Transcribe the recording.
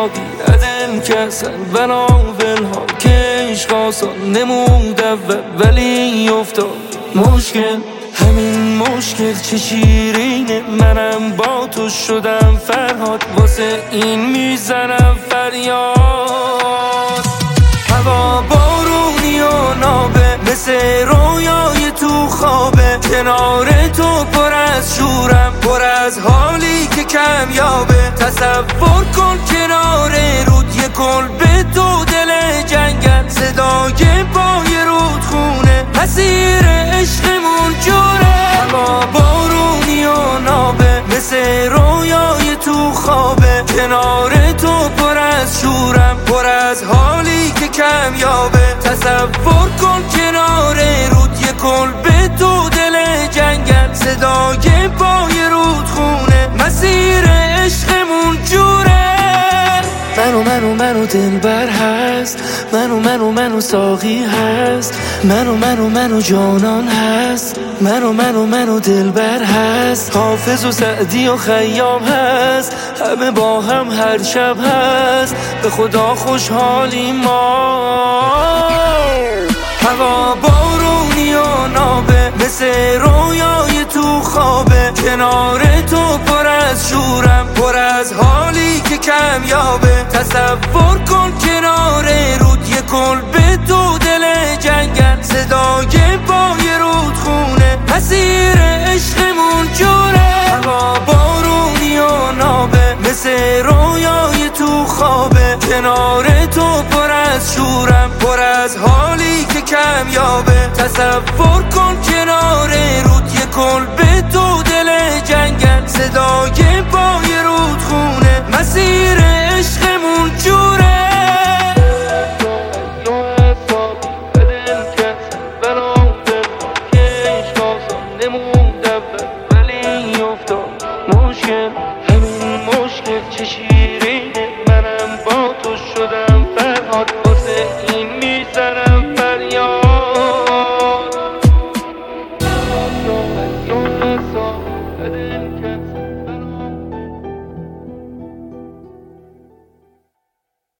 ساقی عدل کسن بناول ها که عشق آسان نمود اول ولی افتاد مشکل. همین مشکل چه شیرینه، منم با تو شدم فرهاد، واسه این میزنم فریاد. هوا بارونی و نابه مثل رویای تو خوابه، کنار تو پر از شورم، پر از حالی که کمیابه. تصور کن کنار رود یه کلبه تو دل جنگل، صدای پای رودخونه مسیر عشقمون جوره. هوا بارونی و نابه مثل رویای تو خوابه، کنار تو پر از شورم، پر از حالی که کمیابه. تصور کن کنار رود یه کلبه تو دل جنگل، صدای پای رودخونه مسیر عشقمون جوره. منو دلبر هست، منو ساقی هست، منو جانان هست، منو دلبر هست، حافظ و سعدی و خیام هست، همه با هم هر شب هست، به خدا خوشحالی ما. هوا بارونی و نابه مثل رویای تو خوابه، کنار تو پر از شورم، پر از حالی که کمیابه. تصور کن کنار رود یه کلبه تو دل جنگل، صدای پای رودخونه مسیر عشقمون جوره. هوا بارونی و نابه مثل رویای تو خوابه، کنار تو پر از شورم، پر از حالی که کمیابه. تصور کن کنار